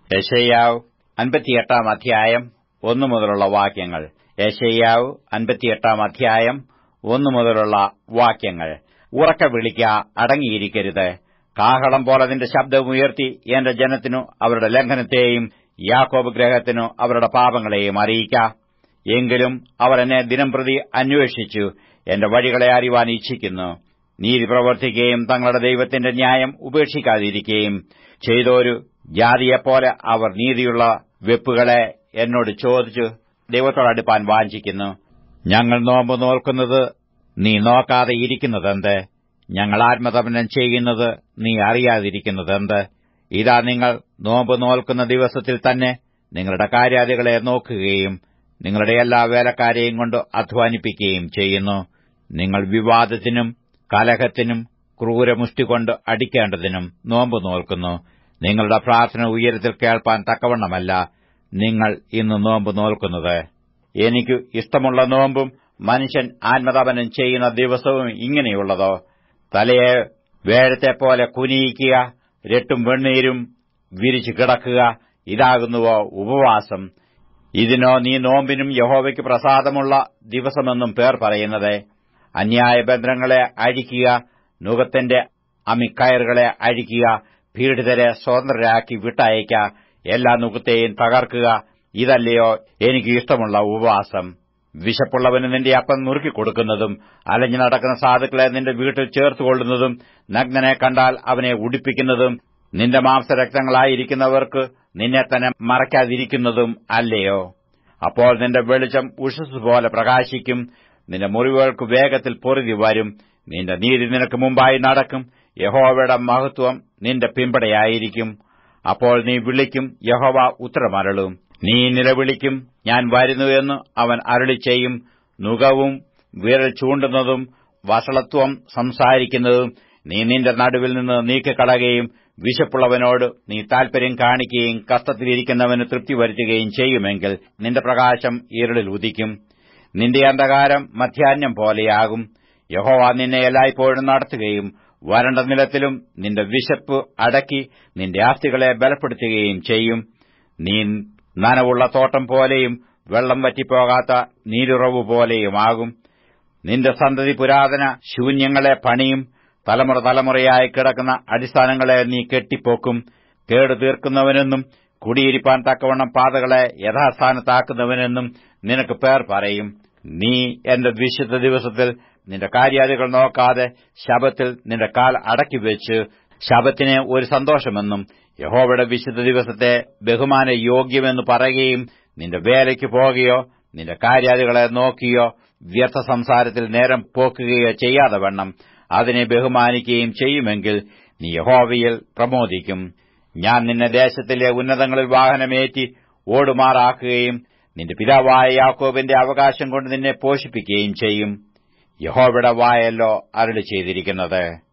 യെശയ്യാവ് 58 അധ്യായം 1 മുതലുള്ള വാക്യങ്ങൾ. യെശയ്യാവ് 58 അധ്യായം 1 മുതലുള്ള വാക്യങ്ങൾ. ഉറക്കെ വിളിക്ക, അടങ്ങിയിരിക്കരുത്. കാഹളം പോലെ നിന്റെ ശബ്ദം ഉയർത്തി എന്റെ ജനത്തിനു അവരുടെ ലംഘനത്തെയും യാക്കോബ് ഗൃഹത്തിനു അവരുടെ പാപങ്ങളെയും അറിയിക്ക. എങ്കിലും അവർ എന്നെ ദിനംപ്രതി അന്വേഷിച്ചു എന്റെ വഴികളെ അറിയുവാൻ ഇച്ഛിക്കുന്നു. നീതി പ്രവർത്തിക്കുകയും തങ്ങളുടെ ദൈവത്തിന്റെ ന്യായം ഉപേക്ഷിക്കാതിരിക്കുകയും ചെയ്തൊരു ജാതിയെപ്പോലെ അവർ നീതിയുള്ള വെപ്പുകളെ എന്നോട് ചോദിച്ചു ദൈവത്തോടടുപ്പാൻ വാഞ്ചിക്കുന്നു. ഞങ്ങൾ നോമ്പ് നോൽക്കുന്നത് നീ നോക്കാതെ ഇരിക്കുന്നതെന്ത്? ഞങ്ങൾ ആത്മതപനം ചെയ്യുന്നത് നീ അറിയാതിരിക്കുന്നതെന്ത്? ഇതാ, നിങ്ങൾ നോമ്പ് നോൽക്കുന്ന ദിവസത്തിൽ തന്നെ നിങ്ങളുടെ കാര്യാദികളെ നോക്കുകയും നിങ്ങളുടെ എല്ലാ വേലക്കാരെയും കൊണ്ട് അധ്വാനിപ്പിക്കുകയും ചെയ്യുന്നു. നിങ്ങൾ വിവാദത്തിനും കലഹത്തിനും ക്രൂരമുഷ്ടികൊണ്ട് അടിക്കേണ്ടതിനും നോമ്പ് നോൽക്കുന്നു. നിങ്ങളുടെ പ്രാർത്ഥന ഉയരത്തിൽ കേൾപ്പാൻ തക്കവണ്ണമല്ല നിങ്ങൾ ഇന്ന് നോമ്പ് നോൽക്കുന്നത്. എനിക്ക് ഇഷ്ടമുള്ള നോമ്പും മനുഷ്യൻ ആത്മതപനം ചെയ്യുന്ന ദിവസവും ഇങ്ങനെയുള്ളതോ? തലയെ വേഴത്തെപ്പോലെ കുനിയിക്കുക, രട്ടും വെണ്ണീരും വിരിച്ചു കിടക്കുക, ഇതാകുന്നുവോ ഉപവാസം? ഇതിനോ നീ നോമ്പിനും യഹോവയ്ക്ക് പ്രസാദമുള്ള ദിവസമെന്നും പേർ പറയുന്നത്? അന്യായബന്ധങ്ങളെ അഴിക്കുക, നുകത്തിന്റെ അമിക്കയറുകളെ അഴിക്കുക, പീഡിതരെ സ്വതന്ത്രരാക്കി വിട്ടയക്ക, എല്ലാ നുകത്തെയും തകർക്കുക, ഇതല്ലയോ എനിക്ക് ഇഷ്ടമുള്ള ഉപവാസം? വിശപ്പുള്ളവന് നിന്റെ അപ്പം നുറുക്കിക്കൊടുക്കുന്നതും അലഞ്ഞു നടക്കുന്ന സാധുക്കളെ നിന്റെ വീട്ടിൽ ചേർത്തുകൊള്ളുന്നതും നഗ്നനെ കണ്ടാൽ അവനെ ഉടുപ്പിക്കുന്നതും നിന്റെ മാംസരക്തങ്ങളായിരിക്കുന്നവർക്ക് നിന്നെ തന്നെ മറയ്ക്കാതിരിക്കുന്നതും അല്ലയോ? അപ്പോൾ നിന്റെ വെളിച്ചം ഉഷസ്സുപോലെ പ്രകാശിക്കും, നിന്റെ മുറിവുകൾക്ക് വേഗത്തിൽ പൊറുതി വരും. നിന്റെ നീതി നിനക്ക് മുമ്പായി നടക്കും, യഹോവയുടെ മഹത്വം നിന്റെ പിമ്പടയായിരിക്കും. അപ്പോൾ നീ വിളിക്കും, യഹോവ ഉത്തരമരുളും. നീ നിലവിളിക്കും, ഞാൻ വരുന്നു എന്ന് അവൻ അരുളിച്ചെയ്യും. നുകവും വിരൽ ചൂണ്ടുന്നതും വഷളത്വം സംസാരിക്കുന്നതും നീ നിന്റെ നടുവിൽ നിന്ന് നീക്കിക്കളയുകയും വിശപ്പുള്ളവനോട് നീ താൽപര്യം കാണിക്കുകയും കഷ്ടത്തിലിരിക്കുന്നവന് തൃപ്തി വരുത്തുകയും ചെയ്യുമെങ്കിൽ നിന്റെ പ്രകാശം ഇരുളിൽ ഉദിക്കും, നിന്റെ അന്ധകാരം മധ്യാഹ്നം പോലെയാകും. യഹോവ നിന്നെ എല്ലായ്പ്പോഴും നടത്തുകയും വരണ്ട നിലത്തിലും നിന്റെ വിശപ്പ് അടക്കി നിന്റെ ആസ്തികളെ ബലപ്പെടുത്തുകയും ചെയ്യും. നീ നനവുള്ള തോട്ടം പോലെയും വെള്ളം വറ്റിപ്പോകാത്ത നീരുറവു പോലെയുമാകും. നിന്റെ സന്തതി പുരാതന ശൂന്യങ്ങളെ പണിയും, തലമുറ തലമുറയായി കിടക്കുന്ന അടിസ്ഥാനങ്ങളെ നീ കെട്ടിപ്പോക്കും. കേടു തീർക്കുന്നവനെന്നും കുടിയിരിപ്പാൻ തക്കവണ്ണം പാതകളെ യഥാസ്ഥാനത്താക്കുന്നവനെന്നും നിനക്ക് പേർ പറയും. നീ എന്റെ വിശുദ്ധ ദിവസത്തിൽ നിന്റെ കാര്യാദികൾ നോക്കാതെ ശബ്ബത്തിൽ നിന്റെ കാൽ അടക്കിവെച്ച് ശബ്ബത്തിനെ ഒരു സന്തോഷമെന്നും യഹോവയുടെ വിശുദ്ധ ദിവസത്തെ ബഹുമാന യോഗ്യമെന്ന് പറയുകയും നിന്റെ വേലയ്ക്ക് പോകുകയോ നിന്റെ കാര്യാദികളെ നോക്കിയോ വ്യർത്ഥ സംസാരത്തിൽ നേരം പോക്കുകയോ ചെയ്യാതെ വണ്ണം അതിനെ ബഹുമാനിക്കുകയും ചെയ്യുമെങ്കിൽ നീ യഹോവയിൽ പ്രമോദിക്കും. ഞാൻ നിന്നെ ദേശത്തിലെ ഉന്നതങ്ങളിൽ വാഹനമേറ്റി ഓടുമാറാക്കുകയും നിന്റെ പിതാവായ യാക്കോബിന്റെ അവകാശം കൊണ്ട് നിന്നെ പോഷിപ്പിക്കുകയും ചെയ്യും. യഹോവയുടെ വായല്ലോ അരുളി ചെയ്തിരിക്കുന്നത്.